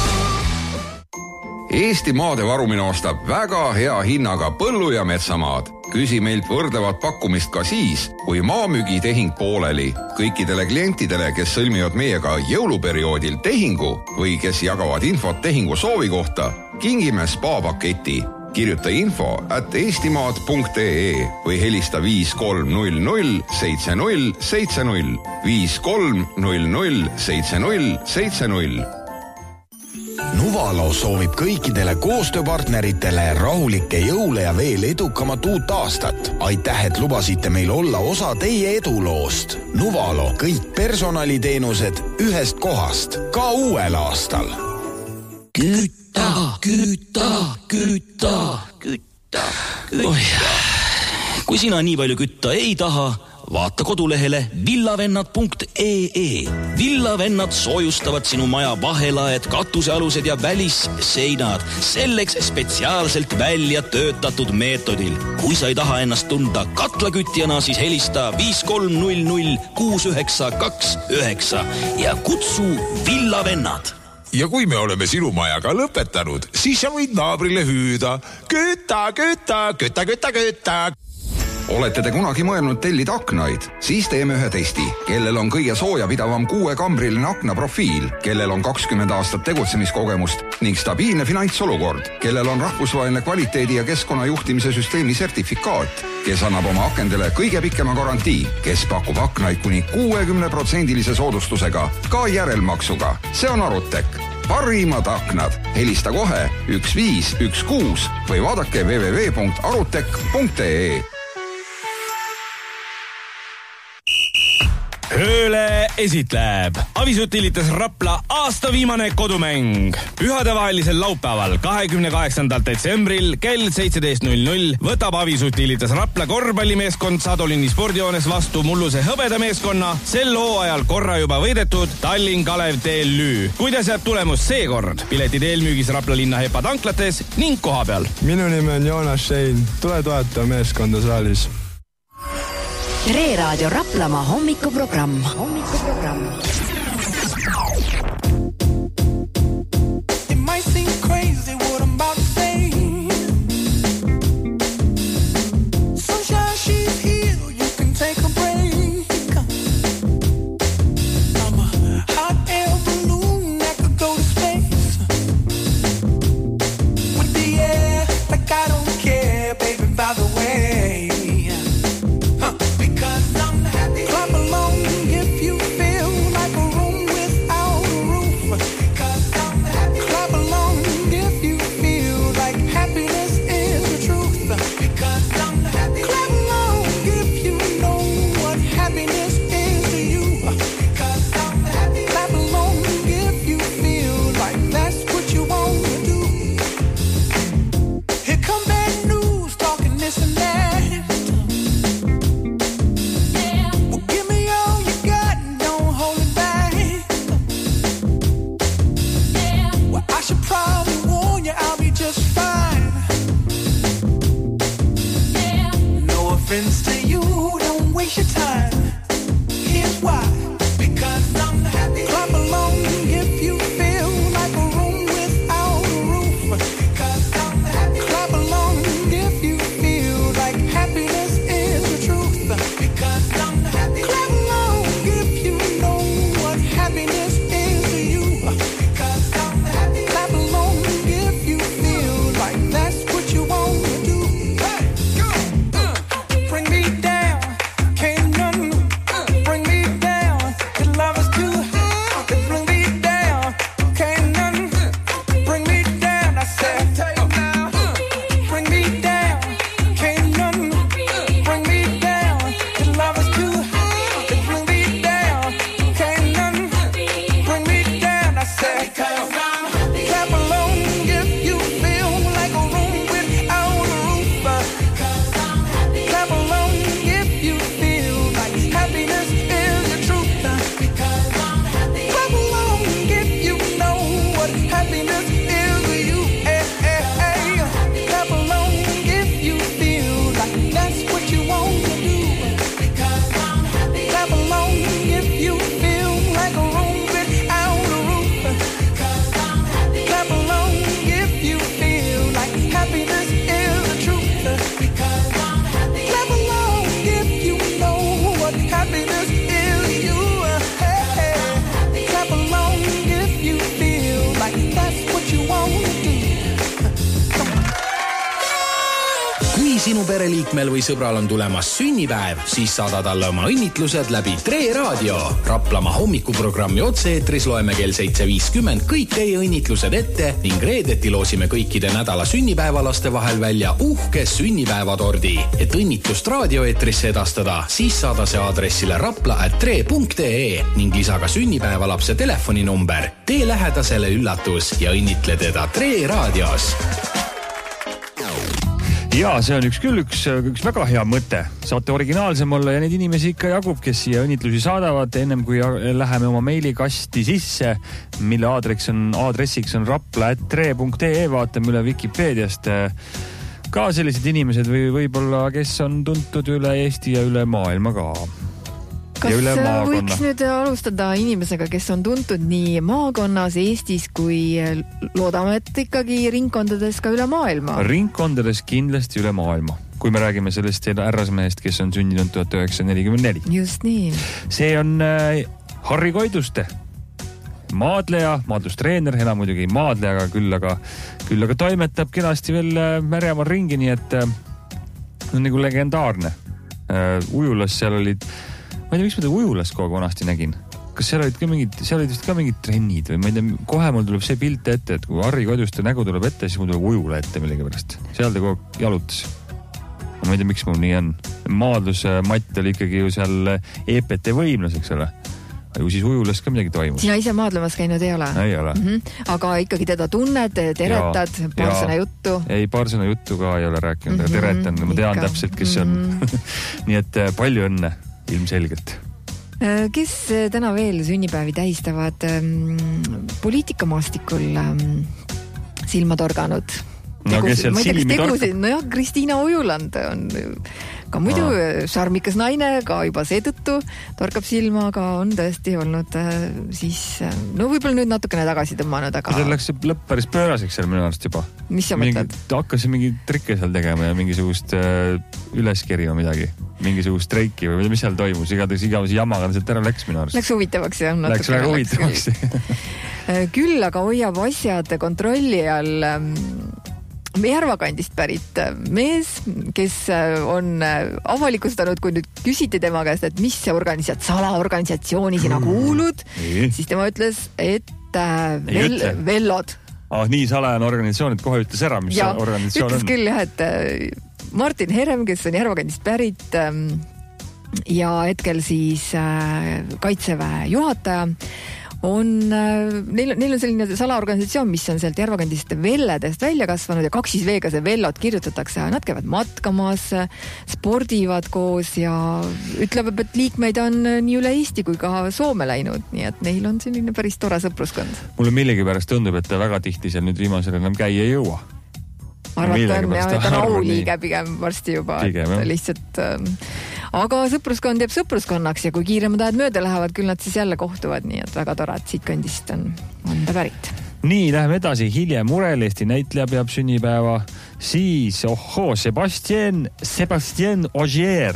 Eesti maade varumine ostab väga hea hinnaga põllu- ja metsamaad. Küsi meilt võrdlevat pakkumist ka siis, kui maamüügitehing pooleli. Kõikidele klientidele, kes sõlmivad meiega jõuluperioodil tehingu või kes jagavad infot tehingu soovi kohta, kingime spa-paketi. Kirjuta info@eestimaad.ee või helista 5300 7070 5300 7070. Nuvalo soovib kõikidele koostööpartneritele rahulikke jõule ja veel edukamat uut aastat. Aitäh, et lubasite meil olla osa teie eduloost. Nuvalo, kõik personaliteenused ühest kohast, ka uuel aastal. Kütta. Kui sina nii palju kütta ei taha, vaata kodulehele villavennad.ee. Villavennad soojustavad sinu maja vahelaed, katusealused ja välisseinad selleks spetsiaalselt välja töötatud meetodil. Kui sa ei taha ennast tunda katlakütjana, siis helista 5300 6929 ja kutsu Villavennad. Ja kui me oleme sinu majaga lõpetanud, siis sa võid naabrile hüüda kütta. Olete te kunagi mõelnud tellida aknaid? Siis teeme ühe testi. Kellel on kõige soojapidavam 6-kambriline aknaprofiil, kellel on 20 aastat tegutsemiskogemust ning stabiilne finantsolukord, kellel on rahvusvaheline kvaliteedi ja keskkonnajuhtimise süsteemi sertifikaat, kes annab oma akendele kõige pikema garantii, kes pakub aknaid kuni 60% soodustusega, ka järelmaksuga. See on Arutek. Parimad aknad. Helista kohe 1516 või vaadake www.arutek.ee. Hööle esitleb Avisutilitas Rapla aasta viimane kodumäng. Pühadevahelisel laupäeval 28. detsembril kell 17.00 võtab Avisutilitas Rapla korvpallimeeskond Sadolini spordijoones vastu Mulluse hõbedameeskonna sel hooajal korra juba võidetud Tallinn Kalev TLÜ. Kuidas jääb tulemus seekord? Piletid eelmüügis Rapla linna Hepa tanklates ning kohapeal. Minu nimi on Joonas Schein. Tule toeta meeskonda saalis. Reeraadio Raplamaa hommikuprogramm. Clap along if you feel like a sinu pereliikmel või sõbral on tulemas sünnipäev, siis saada talle oma õnnitlused läbi Tre Raadio. Raplamaa hommikuprogrammi otse-eetris loeme kell 7.50 kõik teie õnnitlused ette ning reedeti loosime kõikide nädala sünnipäevalaste vahel välja uhke sünnipäevatordi. Et õnnitlust raadioeetrisse edastada, siis saada see aadressile rapla@tre.ee ning lisa ka sünnipäevalapse telefoninumber. Tee lähedasele üllatus ja õnnitle teda Tre Raadios. Ja see on üks väga hea mõte. Saate originaalsem olla ja neid inimesi ikka jagub, kes siia õnnitlusi saadavad. Ennem kui läheme oma meilikasti sisse, mille aadressiks on rapla@tre.ee, vaatame üle Wikipeediast ka sellised inimesed või võib-olla, kes on tuntud üle Eesti ja üle maailma ka. Kas võiks nüüd alustada inimesega, kes on tuntud nii maakonnas, Eestis kui loodame, et ikkagi ringkondades ka üle maailma? Ringkondades kindlasti üle maailma. Kui me räägime sellest härrasmehest, kes on sündinud 1944. Just nii. See on Harri Koiduste. Maadleja, maadlustreener, enam muidugi ei maadle, aga küll aga toimetab kenasti veel Märjamaal ringi, nii et on nagu legendaarne. Ujulas seal olid... Ma ei tea, miks ma ujulas kogu vanasti nägin. Kas seal olid vist ka mingid trennid või ma ei tea, kohe mul tuleb see pilt ette, et kui Harri Koiduste nägu tuleb ette, siis mul tuleb ujula ette millegi pärast. Seal ta kogu jalutas. Ma ei tea, miks mul nii on. Maadlusmatt oli ikkagi ju seal EPT võimlas, eks ole. Ju siis ujulas ka midagi toimus. Sina ise maadlemas käinud ei ole? Ei ole. Aga ikkagi teda tunned, teretad, paar sõna juttu? Ei, paar sõna juttu ka ei ole rääkinud, aga teretan, ma tean täpselt, kes see on. Nii et palju õnne. Ilmselgelt. Kes täna veel sünnipäevi tähistavad poliitikamaastikul silma torganud? No kes seal silmi torkab? Nojah, Kristiina Ojuland on ka muidu šarmikas naine, ka juba seetõttu torkab silma, aga on tõesti olnud siis, no võib-olla nüüd natukene tagasi tõmmanud, aga... See läks lõpp päris pööraseks seal minu arust juba. Mis sa mõtled? Hakkasin mingi trikke seal tegema ja mingisugust üles kerima midagi. Mingisugust streiki või mis seal toimus. Igavesi jamaga sealt ära läks minu arust. Läks huvitavaks jah. Läks väga huvitavaks. Küll aga hoiab asjad kontrolli all Järvakandist pärit mees, kes on avalikustanud, kui nüüd küsiti tema käest, et mis see salaorganisatsiooni sina kuulud, siis tema ütles, et Vellod. Nii salajane organisatsioon, et kohe ütles ära, mis organisatsioon on. Ütles küll jah, et Martin Herem, kes on Järvakandist pärit ja hetkel siis Kaitseväe juhataja, neil on selline salaorganisatsioon, mis on sealt Järvakandist velledest välja kasvanud ja kaksis veega see Vellod kirjutatakse. Nad käivad matkamas, spordivad koos ja ütleb, et liikmeid on nii üle Eesti kui ka Soome läinud. Nii et neil on selline päris tore sõpruskond. Mulle millegipärast tundub, et ta väga tihti seal nüüd viimasel enam käia ei jõua. Arvata on ja ta on auliige pigem varsti juba. Lihtsalt... Aga sõpruskond jääb sõpruskonnaks ja kui kiiremad ajad mööda lähevad, küll nad siis jälle kohtuvad, nii et väga tore, et siit kandist on ta pärit. Nii, läheme edasi. Hiljem Murel, Eesti näitleja peab sünnipäeva. Siis, Sebastien Ogier.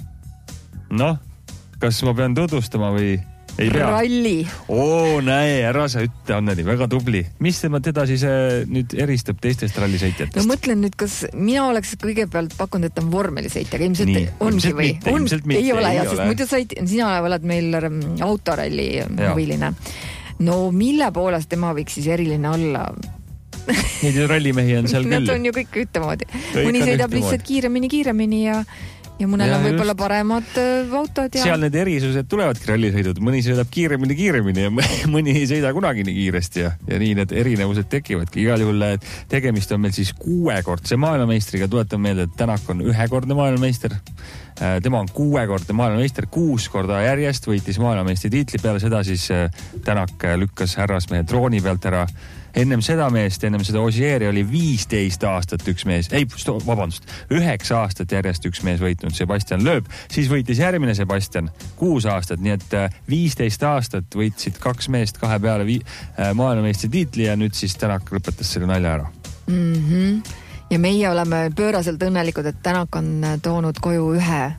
Noh, kas ma pean tutvustama või ei pea? Ralli. Näe, ära sa ütle, Anneli, väga tubli. Mis teda siis nüüd eristab teistest rallisõitjatest? No mõtlen nüüd, kas mina oleks kõigepealt pakkunud, et ta on vormelisõitja, ilmselt ongi või? Ei ole, sest muidu sina oled meil autoralli huviline. No mille poolest tema võiks siis eriline olla? Neid rallimehi on seal küll. Nad on ju kõik ühtemoodi. Mõni sõidab lihtsalt kiiremini ja mõnel on võib-olla paremad autod. Seal need erisused tulevadki rallisõidud. Mõni sõidab kiiremini ja mõni ei sõida kunagi nii kiiresti ja nii need erinevused tekivadki. Igal juhul tegemist on meil siis 6-kordse maailmameistriga. Tuletan meelde, et Tänak on 1-kordne maailmameister. Tema on 6-kordne maailmameister, 6 korda järjest võitis maailmameistri tiitli. Peale seda siis Tänak lükkas härrasmehe trooni pealt ära. Ennem seda Ogieri oli 15 aastat üks mees, 9 aastat järjest üks mees võitnud, Sebastian Loeb, siis võitis järgmine Sebastian 6 aastat, nii et 15 aastat võitsid 2 meest 2 peale maailmameistri tiitli ja nüüd siis Tänak lõpetas selle nalja ära. Ja meie oleme pööraselt õnnelikud, et Tänak on toonud koju ühe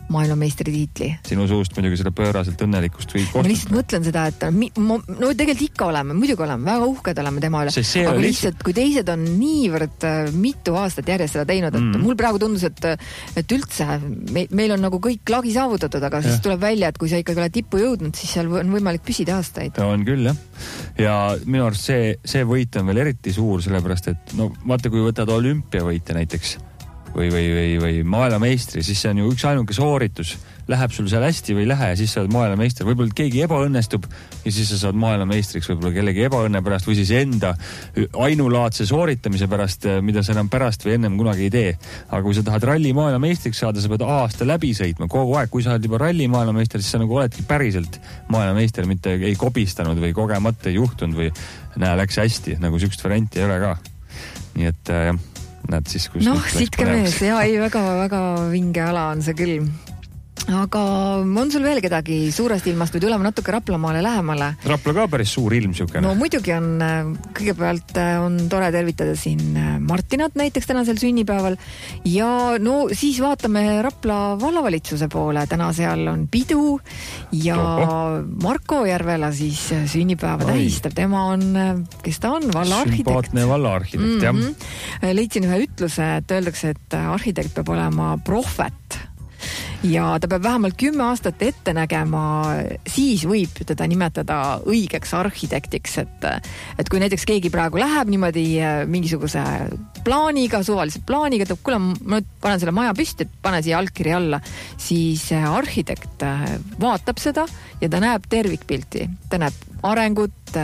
maailmameistri tiitli. Sinu suust muidugi selle pööraselt õnnelikust või ma lihtsalt mõtlen seda, et no tegelikult ikka oleme, muidugi oleme, väga uhked oleme tema üle, aga lihtsalt kui teised on niivõrd mitu aastat järjest seda teinud, et mul praegu tundus, et üldse meil on nagu kõik lagi saavutatud, aga siis tuleb välja, et kui sa ikkagi oled tippu jõudnud, siis seal on võimalik püsida aastaid. On küll, jah. Ja minu arust see võit on veel eriti suur, sellepärast, et no vaata, kui võtad olümpiavõite näiteks või maailmameistri, siis see on ju üks ainuke sooritus. Läheb sul seal hästi või ei lähe ja siis sa oled maailmameister. Võib-olla keegi ebaõnnestub ja siis sa saad maailmameistriks võib-olla kellegi ebaõnne pärast või siis enda ainulaadse sooritamise pärast, mida sa enam pärast või ennem kunagi ei tee. Aga kui sa tahad ralli maailmameistriks saada, sa pead aasta läbi sõitma kogu aeg. Kui sa oled juba ralli maailmameister, siis sa nagu oledki päriselt maailmameister, mitte ei kobistanud või kogemata ei juhtunud või läks hästi, nagu sükst varianti ei ole ka. Nii et jah. Näed siis, sitke mees, ei väga vinge ala on see küll. Aga on sul veel kedagi suurest ilmast või tuleme natuke Raplamaale lähemale? Rapla ka päris suur ilm siukene. No muidugi on, kõigepealt on tore tervitada siin Martinat näiteks tänasel sünnipäeval ja no siis vaatame Rapla vallavalitsuse poole, täna seal on pidu ja Marko Järvela siis sünnipäeva tähistab, tema on, kes ta on, vallaarhitekt. Sümpaatne vallaarhitekt, jah. Leidsin ühe ütluse, et öeldakse, et arhitekt peab olema prohvet ja ta peab vähemalt 10 aastat ette nägema, siis võib teda nimetada õigeks arhitektiks, et kui näiteks keegi praegu läheb niimoodi mingisuguse plaaniga, suvaliselt plaaniga, et kuule, ma panen selle maja püsti, et pane siia allkiri alla, siis arhitekt vaatab seda ja ta näeb tervikpilti, ta näeb arengut,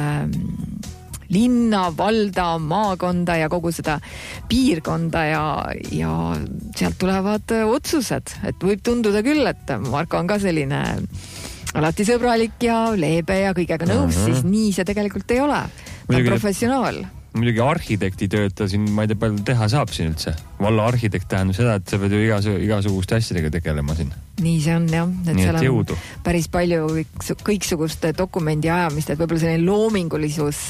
linna, valda, maakonda ja kogu seda piirkonda ja sealt tulevad otsused, et võib tunduda küll, et Marko on ka selline alati sõbralik ja leebe ja kõigega nõus, siis nii see tegelikult ei ole. Ta on professionaal. Muidugi arhitekti tööta siin, ma ei tea, palju teha saab siin üldse. Valla arhitekt tähendab seda, et sa pead ju igasuguste asjadega tegelema siin. Nii see on, jah. Et nii seal et jõudu. Päris palju kõiksuguste dokumendi ajamist, et võib-olla selline loomingulisus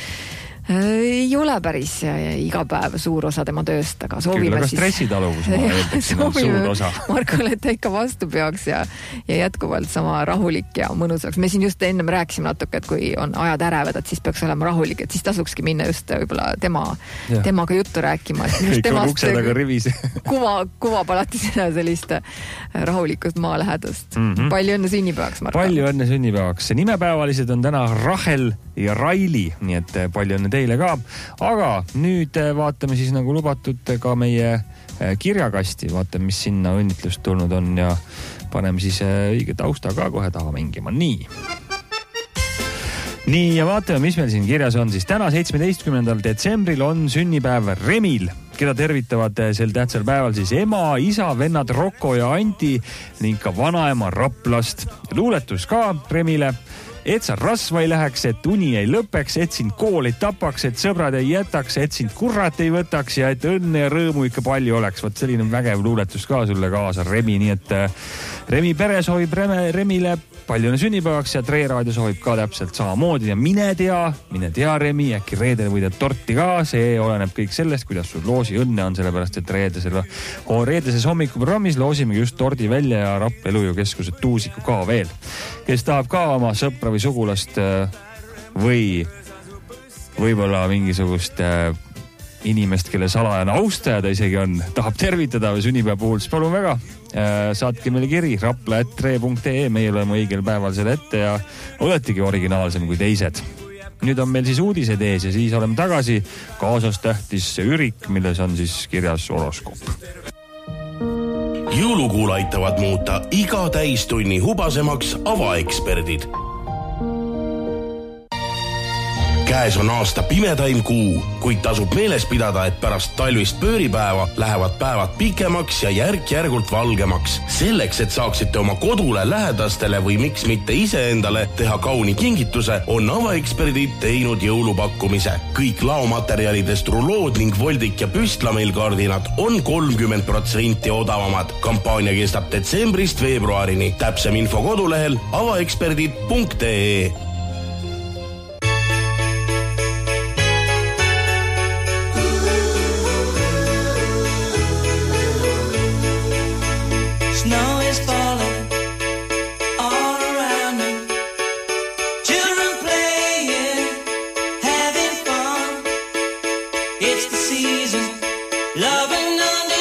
ei ole päris iga päev suur osa tema tööst, aga soovime siis... stressitaluvus, ma eeldaksin, on suur osa. Markole, et ikka vastu peaks ja jätkuvalt sama rahulik ja mõnusaks. Me siin just ennem rääkisime natuke, et kui on ajad ärevad, et siis peaks olema rahulik, et siis tasukski minna just võib-olla temaga juttu rääkima. Kõik on uksedaga rivis. Kuvab alati seda sellist rahulikust maalähedust. Palju õnne sünnipäevaks, Marko. Palju õnne sünnipäevaks. Nimepäevalised on täna Rahel ja Raili, nii et palju õnne teile ka. Aga nüüd vaatame siis nagu lubatud ka meie kirjakasti. Vaatame, mis sinna õnnitlust tulnud on ja paneme siis õige tausta ka kohe taha mängima. Nii ja vaatame, mis meil siin kirjas on. Siis täna 17. detsembril on sünnipäev Remil, keda tervitavad sel tähtsal päeval siis ema, isa, vennad Rocco ja Anti ning ka vanaema Raplast. Luuletus ka Remile. Et sa rasva ei läheks, et uni ei lõpeks, et sind kool ei tapaks, et sõbrad ei jätaks, et sind kurrat ei võtaks ja et õnne ja rõõmu ikka palju oleks. Võt selline vägev luuletus ka sulle kaasa, Remi, nii et Remi pere soovib Remile palju õnne sünnipäevaks ja Tre Raadio soovib ka täpselt samamoodi ja mine tea Remi, äkki reedel võidad torti ka, see oleneb kõik sellest, kuidas sul loosi õnne on, sellepärast et reedeses hommikuprogrammis loosimegi just tordi välja ja Rapla Elujõukeskuse Tuusiku ka veel. Kes tahab ka oma sõpra või sugulast või võib-olla mingisugust inimest, kelle salajane austaja ta isegi on, tahab tervitada või sünnipäeva puhul, siis palun väga. Saatke meile kiri rapla@tre.ee, meie oleme õigel päeval selle ette ja oletegi originaalsem kui teised. Nüüd on meil siis uudised ees ja siis oleme tagasi. Kaasas tähtis ürik, milles on siis kirjas horoskoop. Jõulukuul aitavad muuta iga täistunni hubasemaks avaeksperdid. Käes on aasta pimedaim kuu, kuid tasub meeles pidada, et pärast talvist pööripäeva lähevad päevad pikemaks ja järk-järgult valgemaks. Selleks, et saaksite oma kodule, lähedastele või miks mitte iseendale teha kauni kingituse, on avaeksperdid teinud jõulupakkumise. Kõik laomaterjalidest rulood ning voldik ja püstlameilkardinad on 30% odavamad. Kampaania kestab detsembrist veebruarini. Täpsem info kodulehel avaeksperdid.ee. Snow is falling. It's the season, loving under